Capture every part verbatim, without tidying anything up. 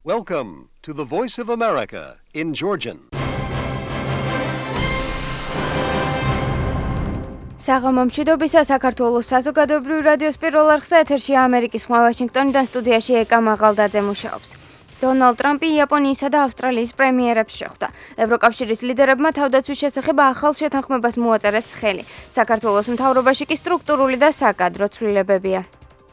Welcome to the Voice of America in Georgian. საღამომშვიდობისა საქართველოს საზოგადოებრივი რადიოს პირველ არხზე ეთერშია ამერიკის ხმა ვაშინგტონიდან სტუდიაში ეკა მაღალდაძე მუშაობს. დონალდ ტრამპი იაპონიისა და ავსტრალიის პრემიერებს შეხვდა. ევროკავშირის ლიდერებმა თავდაცვის შესახებ ახალ შეთანხმებას მოაწერეს ხელი. საქართველოს მთავრობაში კი სტრუქტურული და საკადრო ცვლილებებია.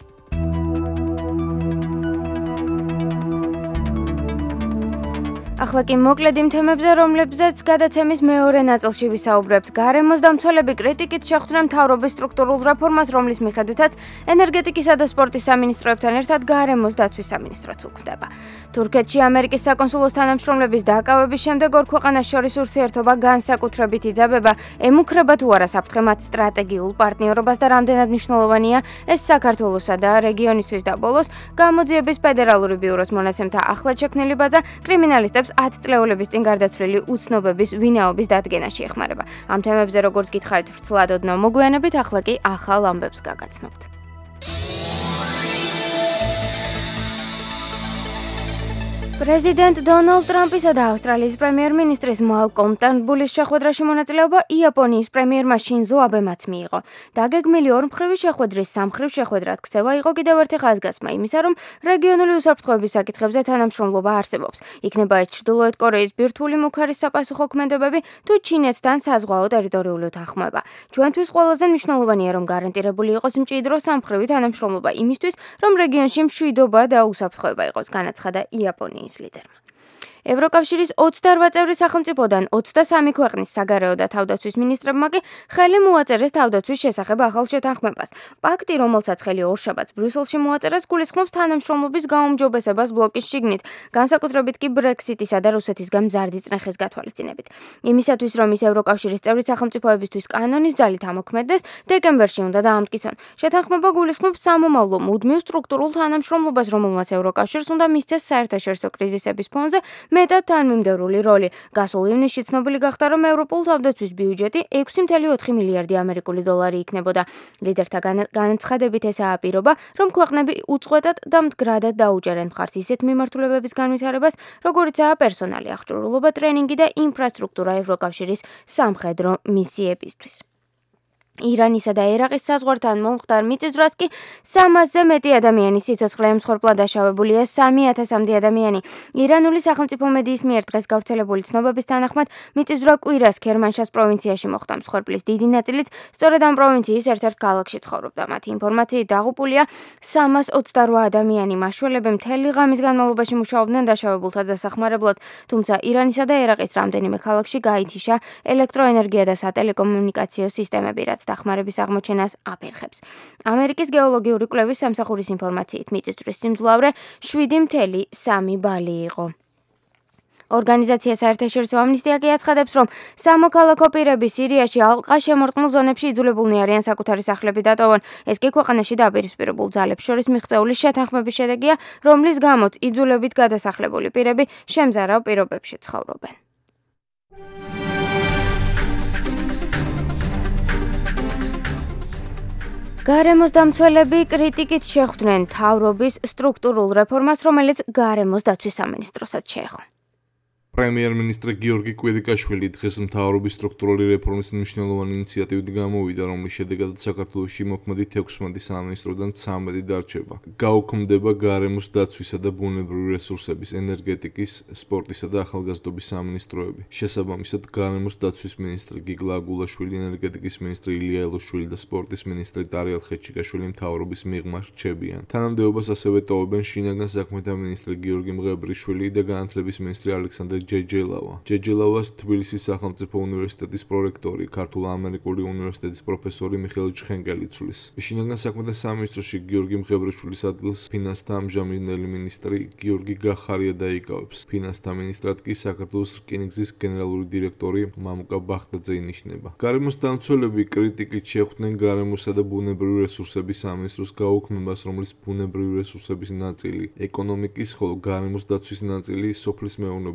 ახლა კი მოკლედ იმ თემებზე, რომლებზეც გადაცემის მეორე ნაწილში ვისაუბრებთ. გარემოს დამცველები კრიტიკით შეხვდნენ მთავრობის სტრუქტურულ რეფორმას, რომლის მიხედვითაც ენერგეტიკისა და სპორტის სამინისტროებთან ერთად გარემოს დაცვის სამინისტროც უქმდება. თურქეთში ამერიკის საკონსულოს თანამშრომლების დაკავების შემდეგ ორ ქვეყანას შორის ურთიერთობა განსაკუთრებით იძაბება. ემუქრება თუ არა საფრთხე მათ სტრატეგიულ პარტნიორობას და რამდენად მნიშვნელოვანია ეს საქართველოსა და რეგიონისთვის და ბოლოს გამოძიების ფედერალური ბიუროს მონაცემთა ახლად შექმნილი ბაზა კრიმინალისტებს ათწლეულების წინ გარდაცვლილი უცნობების ვინაობის დადგენაში ეხმარება. ამ თემებზე როგორც გითხარით ვრცლად ოდნავ მოგვიანებით, ახლა კი ახალ ამბებს გაგაცნობთ. პრეზიდენტ დონალდ ტრამპისა და ავსტრალიის პრემიერ-მინისტრის მალკოლმ ტერნბულის შეხვედრაში მონაწილეობა იაპონიის პრემიერმა შინზო აბემაც მიიღო. დაგეგმილი ორმხრივი შეხვედრის სამხრივ შეხვედრად ქცევა იყო კიდევ ერთი ხაზგასმა იმისა, რომ რეგიონული უსაფრთხოების საკითხებზე თანამშრომლობა არსებობს. იქნება ეს ჩრდილოეთ კორეის ბირთვული მუქარის საპასუხო ქმედებები თუ ჩინეთთან საზღვაო ტერიტორიული უთანხმოება. ჩვენთვის ყველაზე მნიშვნელოვანია, რომ გარანტირებული იყოს მჭიდრო სამხრივი თანამშრომლობა იმისთვის, რომ რეგიონში მშვიდობა და უსაფრთხოება იყოს, განაცხადა იაპონიის ლიდერმა. ევროკავშირის ოცდაორ წევრის სახელმწიფოდან ოცდასამი ქვეყნის საგარეო და თავდაცვის მინისტრებმა კი ხელი მოაწერეს თავდაცვის შესახებ ახალ შეთანხმებას. პაქტი, რომელსაც ხელი ორშაბათს ბრიუსელში მოაწერეს, გულისხმობს თანამშრომლობის გაუმჯობესებას ბლოკის შიგნით, განსაკუთრებით კი ბრექსიტისა და რუსეთისგან მზარდი წნეხის გათვალისწინებით. იმისათვის, რომ ის ევროკავშირის წევრი სახელმწიფოებისთვის კანონის ძალით ამოქმედდეს, დეკემბერში უნდა დაამტკიცონ. შეთანხმება გულისხმობს სამომავლო მუდმივ სტრუქტურულ თანამშრომლობას, რომელმაც ევროკავშირს უნდა მისცეს საერთაშორისო კრიზისების ფონზე მეტად თანმიმდევრული როლი. გასულ ივნისში ცნობილი გახდა, რომ ევროპულ თავდაცვის ბიუჯეტი ექვსი კoma ოთხი მილიარდი ამერიკული დოლარი იქნებოდა. ლიდერთა განაცხადებით ესაა პირობა, რომ ქვეყნები უწყვეტად და მდგრადად დაუჭერენ მხარს ისეთ მიმართულებების განვითარებას, როგორიცაა პერსონალი, აღჭურვილობა, ტრენინგი და ინფრასტრუქტურა ევროკავშირის სამხედრო მისიებისთვის. ირანისა და ერაყის საზღვართან მომხდარ მიწისძვრას კი სამასზე მეტი ადამიანის სიცოცხლე ემსხვერპლა, დაშავებულია სამი ათასამდე ადამიანი. ირანული სახელმწიფო მედიის მიერ დღეს გავრცელებული ცნობების თანახმად მიწისძვრა კვირას ქერმანშას პროვინციაში მოხდა. მსხვერპლის დიდი ნაწილიც სწორედ ამ პროვინციის ერთ-ერთ ქალაქში ცხოვრობდა. მათი ინფორმაციით დაღუპულია სამას ოცდარვა ადამიანი. მაშველები მთელი ღამის განმავლობაში მუშაობდნენ დაშავებულთა დასახმარებლად, თუმცა ირანისა და ერაყის რამდენიმე ქალაქში გაითიშა ელექტროენერგია და სატელეკომუნიკაციო სისტემები, რაც დახმარების აღმოჩენას აფერხებს. ამერიკის გეოლოგიური კვლევის სამსახურის ინფორმაციით მიწისძვრის სიმძლავრე შვიდი კoma სამი ბალი იყო. ორგანიზაცია საერთაშორისო ამნისტია კი აცხადებს, რომ სამოქალაქო პირები სირიაში ალყა შემორტყმულ ზონებში იძულებულნი არიან საკუთარი სახლები დატოვონ. ეს კი ქვეყანაში დაპირისპირებულ ძალებს შორის მიღწეული შეთანხმების შედეგია, რომლის გამოც იძულებით გადასახლებული პირები შემზარავ პირობებში ცხოვრობენ. გარემოს დამცველები კრიტიკით შეხვდნენ მთავრობის სტრუქტურულ რეფორმას, რომელიც გარემოს დაცვის სამინისტროსაც შეეხო. პრემიერ-მინისტრი გიორგი კვირიკაშვილი დღეს მთავრობის სტრუქტურული რეფორმის მნიშვნელოვანი ინიციატივით გამოვიდა, რომლის შედეგადაც საქართველოში მოქმედით ექვსმეტი სამინისტროდან ცამეტი დარჩება. გაუქმდება გარემოს დაცვისა და ბუნებრივი რესურსების, ენერგეტიკის, სპორტისა და ახალგაზრდობის სამინისტროები. შესაბამისად, გარემოს დაცვის მინისტრი გიგლა აგულაშვილი, ენერგეტიკის მინისტრი ილია ელოშვილი და სპორტის მინისტრი ტარიელ ხეჩიკაშვილი მთავრობის მიღმა რჩებიან. თანამდებობას ასევე ტოვებენ შინაგან საქმეთა მინისტრი გიორგი მღებრიშვილი და განათლების მინისტრი ალექსანდრე ჯეჯელავა. ჯეჯელავას თბილისის სახელმწიფო უნივერსიტეტის პრორექტორი, ქართულ-ამერიკული უნივერსიტეტის პროფესორი მიხეილ ჩხენკელი ცვლის. შინაგან საქმეთა სამინისტროში გიორგი მღებრიშვილის ადგილს ფინანსთა ამჟამინდელი მინისტრი გიორგი გახარია დაიკავებს. ფინანსთა მინისტრად კი საქართველოს რკინიგზის გენერალური დირექტორი მამუკა ბახტაძე ინიშნება. გარემოს დამცველები კრიტიკით შეხვდნენ გარემოსა და ბუნებრივი რესურსების სამინისტროს გაუქმებას, რომლის ბუნებრივი რესურსების ნაწილი ეკონომიკის, ხოლო გარემოს დაცვის ნაწილი სოფლის მეურნეობის სამინისტროს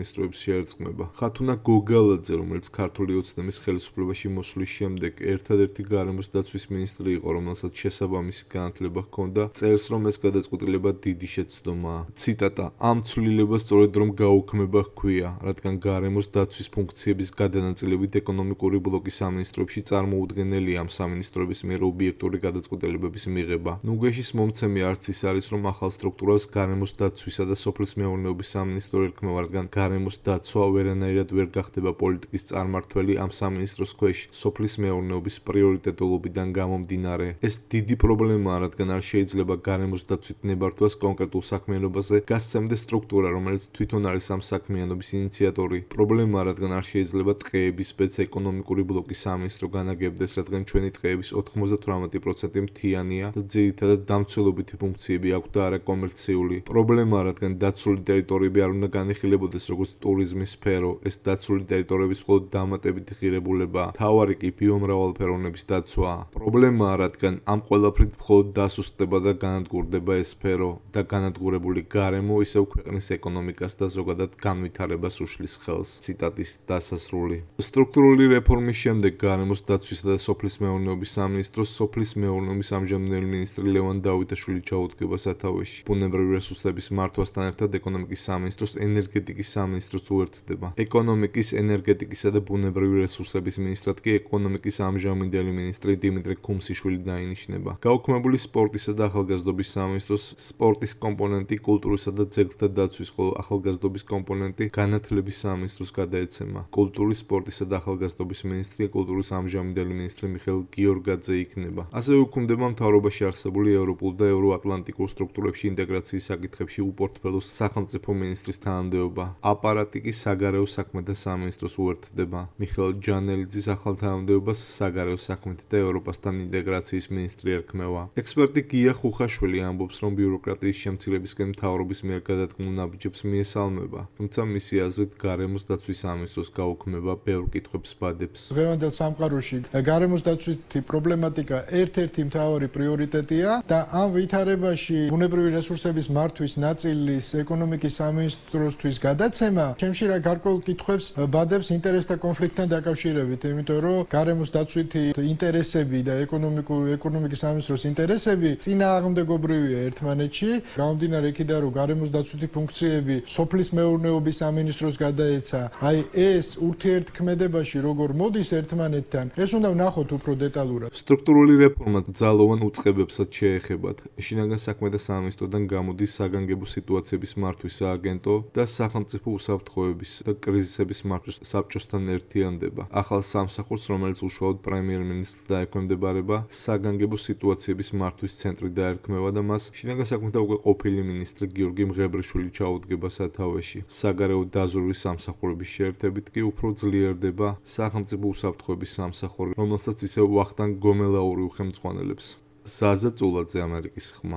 სამინისტროების შეერწყმება. ხათუნა გოგალაძე, რომელიც ქართული ოცნების ხელისუფლებაში მოსვლის შემდეგ ერთადერთი გარემოს დაცვის მინისტრი იყო, რომელსაც შესაბამისი განათლება ჰქონდა, წერს, რომ ეს გადაწყვეტილება დიდი შეცდომაა. ციტატა: ამ ცვლილებას სწორედ რომ გაუქმება ჰქვია, რადგან გარემოს დაცვის ფუნქციების გადანაწილებით ეკონომიკური ბლოკის სამინისტროებში წარმოუდგენელია ამ სამინისტროების მიერ ობიექტური გადაწყვეტილებების მიღება. ნუგეშის მომცემი არც ის არის, რომ ახალ სტრუქტურას გარემოს დაცვისა და სოფლის მეურნეობის სამინისტრო ერქმევა, რადგან გარემოს დაცვა ვერანაირად ვერ გახდება პოლიტიკის წარმმართველი ამ სამინისტროს ქვეშ სოფლის მეურნეობის პრიორიტეტულობიდან გამომდინარე. ეს დიდი პრობლემაა, რადგან არ შეიძლება გარემოს დაცვით ნებართვას კონკრეტულ საქმიანობაზე გასცემდეს სტრუქტურა, რომელიც თვითონ არის ამ საქმიანობის ინიციატორი. პრობლემაა, რადგან არ შეიძლება ტყეების სპეცი ეკონომიკური ბლოკის სამინისტრო განაგებდეს, რადგან ჩვენი ტყეების ოთხმოცდათვრამეტი პროცენტი მთიანია და ძირითადად დამცველობითი ფუნქციები აქვს და არა კომერციული. პრობლემაა, რადგან დაცული ტერიტორიები არ უნდა განიხილებოდეს როგორც ტურიზმის სფერო, ეს დაცული ტერიტორიების მხოლოდ დამატებითი ღირებულებაა. მთავარი კი ბიომრავალფეროვნების დაცვაა. პრობლემაა, რადგან ამ ყველაფრით მხოლოდ დასუსტდება და განადგურდება ეს სფერო და განადგურებული გარემო ისევ ქვეყნის ეკონომიკას და ზოგადად განვითარებას უშლის ხელს. ციტატის დასასრული. სტრუქტურული რეფორმის შემდეგ გარემოს დაცვისა და სოფლის მეურნეობის სამინისტროს სოფლის მეურნეობის ამჟამინდელი მინისტრი ლევან დავითაშვილი ჩაუდგება სათავეში. ბუნებრივი რესურსების მართვასთან ერთად ეკონომიკის სამინისტროს ენერგეტიკის სამინისტროს უერთდება. ეკონომიკის, ენერგეტიკისა და ბუნებრივი რესურსების მინისტრად კი ეკონომიკის ამჟამინდელი მინისტრი დიმიტრი ქუმსიშვილი დაინიშნება. გაუქმებული სპორტისა და ახალგაზრდობის სამინისტროს სპორტის კომპონენტი კულტურისა და ძეგლთა დაცვის, ხოლო ახალგაზრდობის კომპონენტი განათლების სამინისტროს გადაეცემა. კულტურის, სპორტისა და ახალგაზრდობის მინისტრია კულტურის ამჟამინდელი მინისტრი მიხეილ გიორგაძე იქნება. ასევე უქმდება მთავრობაში არსებული ევროპულ და ევროატლანტიკურ სტრუქტურებში ინტეგრაციის საკითხებში უპორტფელოს სახელმწიფო მინისტრის თანამდებობა. აპარატი კი საგარეო საქმეთა სამინისტროს უერთდება. მიხეილ ჯანელიძის ახალ თანამდებობას საგარეო საქმეთა და ევროპასთან ინტეგრაციის მინისტრი ერქმევა. ექსპერტი გია ხუხაშვილი ამბობს, რომ ბიუროკრატიის შემცირებისკენ მთავრობის მიერ გადადგმულ ნაბიჯებს მიესალმება, თუმცა მისი აზრით გარემოს დაცვის სამინისტროს გაუქმება ბევრ კითხვებს ბადებს. დღევანდელ სამყაროში გარემოს დაცვითი პრობლემატიკა ერთ-ერთი მთავარი პრიორიტეტია და ამ ვითარებაში ბუნებრივი რესურსების მართვის ნაწილის ეკონომიკის სამინისტროსთვის გადაცემა ჩემში რა გარკვეულ კითხვებს ბადებს ინტერესთა კონფლიქტთან დაკავშირებით, იმიტომ რომ გარემოს დაცვითი ინტერესები და ეკონომიკური ეკონომიკის სამინისტროს ინტერესები წინააღმდეგობრივია ერთმანეთში. გამომდინარე იქიდან, რომ გარემოს დაცვითი ფუნქციები სოფლის მეურნეობის სამინისტროს გადაეცა, აი ეს ურთიერთქმედებაში როგორ მოდის ერთმანეთთან, ეს უნდა ვნახოთ უფრო დეტალურად. სტრუქტურული რეფორმა ძალოვან უწყებებსაც შეეხებათ. შინაგან საქმეთა სამინისტროდან გამოდის საგანგებო სიტუაციების მართვის სააგენტო და სახელმწიფო უსაფრთხოების და კრიზისების მართვის საბჭოსთან ერთიანდება. ახალ სამსახურს, რომელიც უშუალოდ პრემიერ-მინისტრს დაექვემდებარება, საგანგებო სიტუაციების მართვის ცენტრი დაერქმევა და მას შინაგან საქმეთა უკვე ყოფილი მინისტრი გიორგი მღებრიშვილი ჩაუდგება სათავეში. საგარეო დაზვერვის სამსახურების შეერთებით კი უფრო ძლიერდება სახელმწიფო უსაფრთხოების სამსახური, რომელსაც ისევ ვახტანგ გომელაური უხელმძღვანელებს. ზაზა წულაძე, ამერიკის ხმა.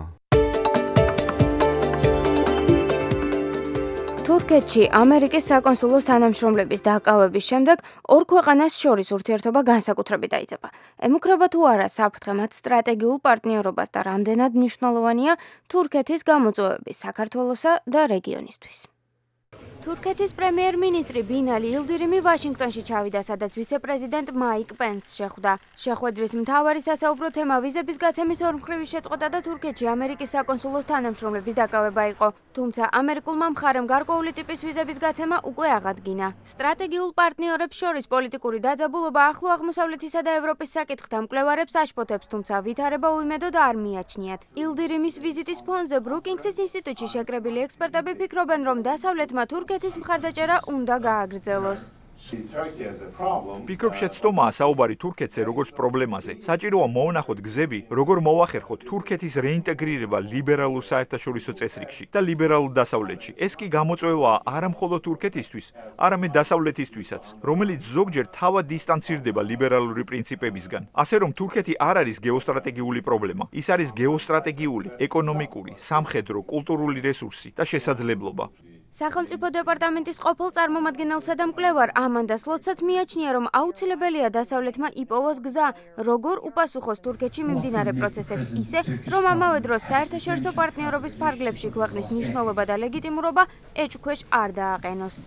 თურქეთში ამერიკის საკონსულოს თანამშრომლების დაკავების შემდეგ ორ ქვეყანას შორის ურთიერთობა განსაკუთრებით დაიძაბა. ემუქრება თუ არა საფრთხე მათ სტრატეგიულ პარტნიორობას და რამდენად მნიშვნელოვანია თურქეთის გამოწვევები საქართველოსა და რეგიონისთვის. თურქეთის პრემიერ-მინისტრი ბინალი ილდირიმი ვაშინგტონში ჩავიდა, სადაც ვიცე-პრეზიდენტ მაიკ პენსს შეხვდა. შეხვედრის მთავარი სასაუბრო თემა ვიზების გაცემის ორმხრივი შეწყვეტა და თურქეთში ამერიკის საკონსულოს თანამშრომლების დაკავება იყო. თუმცა ამერიკულმა მხარემ გარკვეული ტიპის ვიზების გაცემა უკვე აღადგინა. სტრატეგიულ პარტნიორებს შორის პოლიტიკური დაძაბულობა ახლო აღმოსავლეთისა და ევროპის საკითხთა მკვლევარებს აშფოთებს, თუმცა ვითარება უიმედოდ არ მიაჩნიათ. ილდირიმის ვიზიტის ფონზე ბრუკინგსის ინსტიტუტში შეკრებილი ექსპერტები ფიქრობენ, რომ დასავლეთმა თურქეთის მხარდაჭერა უნდა გააგრძელოს. ფიქრობ შეცდომაა საუბარი თურქეთზე როგორც პრობლემაზე. საჭიროა მოვანახოთ გზები, როგორ მოვახერხოთ თურქეთის რეინტეგრირება ლიბერალურ საერთაშორისო წესრიგში და ლიბერალურ დასავლეთში. ეს კი გამოწვევაა არა მხოლოდ თურქეთისთვის, არამედ დასავლეთისთვისაც, რომელიც ზოგჯერ თავად დისტანცირდება ლიბერალური პრინციპებისგან. ასე რომ თურქეთი არ არის გეოსტრატეგიული პრობლემა, ის არის გეოსტრატეგიული, ეკონომიკური, სამხედრო, კულტურული რესურსი და შესაძლებლობა. სახელმწიფო დეპარტამენტის ყოფილ წარმომადგენელსა და მკვლევარ ამანდა სლოცაც მიაჩნია, რომ აუცილებელია დასავლეთმა იპოვოს გზა, როგორ უპასუხოს თურქეთში მიმდინარე პროცესებს ისე, რომ ამავე დროს საერთაშორისო პარტნიორობის ფარგლებში ქვეყნის მნიშვნელობა და ლეგიტიმურობა ეჭქვეშ არ დააყენოს.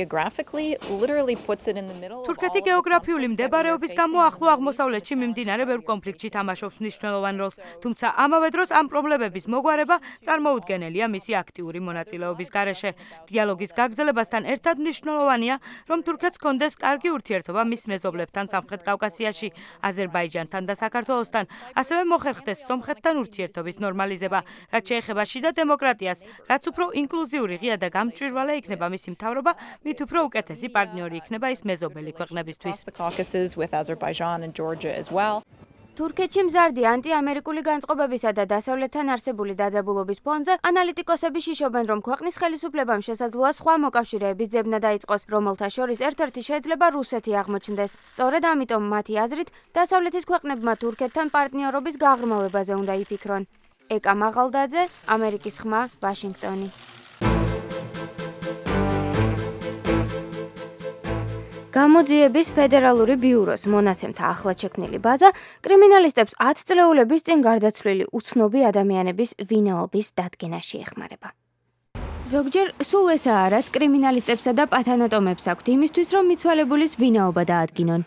თურქეთი გეოგრაფიული მდებარეობის გამო ახლო აღმოსავლეთში მიმდინარე ბევრ კონფლიქტში თამაშობს მნიშვნელოვან როლს, თუმცა ამავე დროს ამ პრობლემების მოგვარება წარმოუდგენელია მისი აქტიური მონაწილეობის გარეშე. დიალოგის გაგრძელებასთან ერთად მნიშვნელოვანია, რომ თურქეთს ჰქონდეს კარგი ურთიერთობა მის მეზობლებთან სამხრეთ კავკასიაში, აზერბაიჯანთან და საქართველოსთან, ასევე მოხერხდეს სომხეთთან ურთიერთობის ნორმალიზება, რაც შეეხება შიდა დემოკრატიას, რაც უფრო ინკლუზიური ღია და გამჭვირვალე იქნება მისი მთავრობა, მით უფრო უკეთესი პარტნიორი იქნება ის მეზობელი ქვეყნებისთვის. თურქეთში მზარდი ანტიამერიკული განწყობებისა და დასავლეთთან არსებული დაძაბულობის ფონზე ანალიტიკოსები შიშობენ, რომ ქვეყნის ხელისუფლებამ შესაძლოა სხვა მოკავშირეების ძებნა დაიწყოს, რომელთა შორის ერთ-ერთი შეიძლება რუსეთი აღმოჩნდეს. სწორედ ამიტომ მათი აზრით, დასავლეთის ქვეყნებმა თურქეთთან პარტნიორობის გაღრმავებაზე უნდა იფიქრონ. ეკა მაღალდაძე, ამერიკის ხმა, ვაშინგტონი. გამოძიების ფედერალური ბიუროს მონაცემთა ახლად შექმნილი ბაზა კრიმინალისტებს ათ წლეულების წინ გარდაცვლილი უცნობი ადამიანების ვინაობის დადგენაში ეხმარება. ზოგჯერ სულ ესაა, რაც კრიმინალისტებსა და პათანატომებს აქვთ იმისთვის, რომ მიცვალებულის ვინაობა დაადგინონ.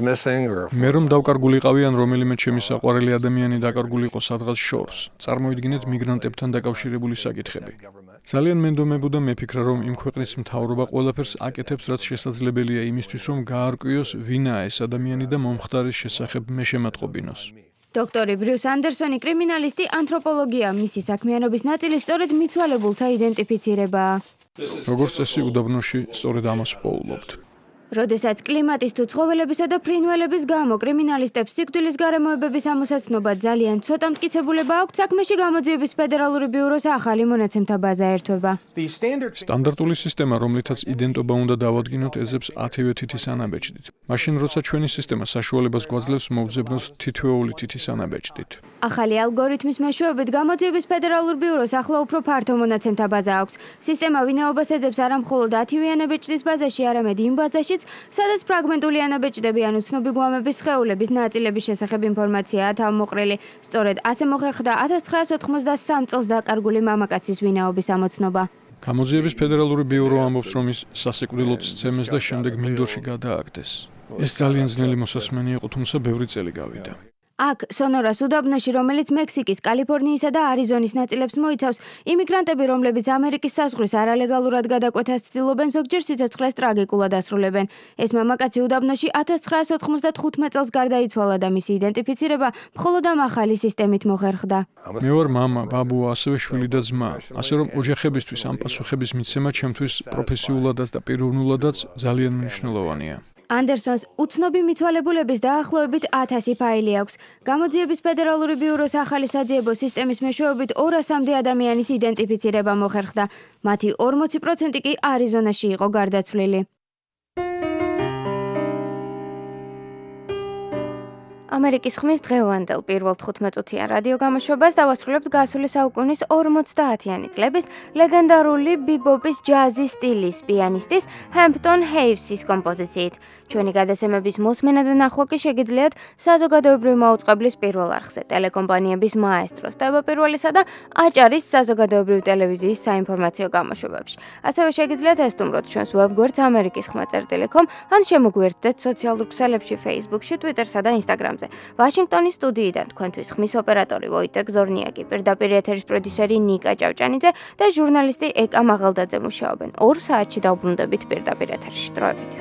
მე რომ დავკარგულიყავი ან რომელიმე ჩემი საყვარელი ადამიანი დაკარგული იყო სადღაც შორს, წარმოიდგინეთ მიგრანტებთან დაკავშირებული საკითხები. ძალიან მენდომებოდა მეფიქრა, რომ იმ ქვეყნის მთავრობა ყველაფერს აკეთებს, რაც შესაძლებელია იმისთვის, რომ გაარკვიოს ვინაა ეს ადამიანი და მომხდარის შესახებ მე შემატყობინოს. დოქტორი ბრიუს ანდერსონი კრიმინალისტი ანთროპოლოგია, მისი საქმიანობის ნაწილი სწორედ მიცვალებულთა იდენტიფიცირებაა. როგორც წესი, უდაბნოში სწორედ ამას ვპოულობთ. როდესაც კლიმატის თუ ცხოველებისა და ფრინველების გამო კრიმინალისტებს სიკვდილის გარემოებების ამოსაცნობა ძალიან ცოტა მტკიცებულება აქვთ, საქმეში გამოძიების ფედერალური ბიუროს ახალი მონაცემთა ბაზა ერთვება. სტანდარტული სისტემა, რომლითაც იდენტობა უნდა დავადგინოთ, ეძებს ათივე თითის ანაბეჭდით. მაშინ, როცა ჩვენი სისტემა საშუალებას გვაძლევს მოვძებნოთ თითოეული თითის ანაბეჭდით. ახალი ალგორითმის მეშვეობით გამოძიების ფედერალურ ბიუროს ახლა უფრო ფართო მონაცემთა ბაზა აქვს. სისტემა ვინაობას ეძებს არა მხოლოდ ათივე ანაბეჭდის ბაზაში, არამედ იმ ბაზაშიც, სადაც ფრაგმენტული ანაბეჭდები ან უცნობი გვამების სხეულების ნაწილების შესახებ ინფორმაციაა თავმოყრილი. სწორედ ასე მოხერხდა ათას ცხრაას ოთხმოცდასამ წელს დაკარგული მამაკაცის ვინაობის ამოცნობა. გამოძიების ფედერალური ბიურო ამბობს, რომ ის სასიკვდილოდ სცემეს და შემდეგ მინდორში გადააგდეს. ეს ძალიან ძნელი მოსასმენი იყო, თუმცა ბევრი წელი გავიდა. აქ სონორას უდაბნოში, რომელიც მექსიკის, კალიფორნიისა და არიზონის ნაწილებს მოიცავს, იმიგრანტები, რომლებიც ამერიკის საზღვრის არალეგალურად გადაკვეთას ცდილობენ, ზოგჯერ სიცოცხლეს ტრაგიკულად ასრულებენ. ეს მამაკაცი უდაბნოში ათას ცხრაას ოთხმოცდათხუთმეტ წელს გარდაიცვალა და მისი იდენტიფიცირება მხოლოდ ამ ახალი სისტემით მოხერხდა. მე ვარ მამა, ბაბუა, ასევე შვილი და ძმა. ასე რომ ოჯახებისთვის ამ პასუხების მიცემა ჩემთვის პროფესიულადაც და პიროვნულადაც ძალიან მნიშვნელოვანია. ანდერსონს უცნობი მიცვალებულების დაახლოებით ათასი ფაილი აქვს. გამოძიების ფედერალური ბიუროს ახალი საძიებო სისტემის მეშვეობით ორასამდე ადამიანის იდენტიფიცირება მოხერხდა. მათი ორმოცი პროცენტი კი არიზონაში იყო გარდაცვლილი. ამერიკის ხმის დღევანდელ პირველ თხუთმეტ-წუთიან რადიო გამოშვებას დავასრულებთ გასული საუკუნის ორმოცდაათიანი წლების ლეგენდარული ბიბოპის ჯაზის სტილის პიანისტის ჰემპტონ ჰეივსის კომპოზიციით. ჩვენი გადაცემების მოსმენა და ნახვა კი შეგიძლიათ საზოგადოებრივი მაუწყებლის პირველ არხზე, ტელეკომპანიების მაესტროს, ტევაპირველისა და აჭარის საზოგადოებრივი ტელევიზიის საინფორმაციო გამოშვებებში. ასევე შეგიძლიათ ესტუმროთ ჩვენს ვებგვერდს ამერიკის ხმა წერტილი კომ ან შემოგვიერთდეთ სოციალურ ქსელებში Facebook-ში, Twitter-სა და Instagram-ზე. ვაშინგტონის სტუდიიდან თქვენთვის ხმის ოპერატორი ვოიტეკ ზორნიაკი, პირდაპირ ეთერის პროდიუსერი ნიკა ჭავჭანიძე და ჟურნალისტი ეკა მაღალდაძე მუშაობენ. ორ საათში დავბრუნდებით პირდაპირ ეთერში. დროებით.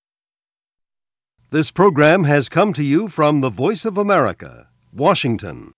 This program has come to you from the Voice of America, Washington.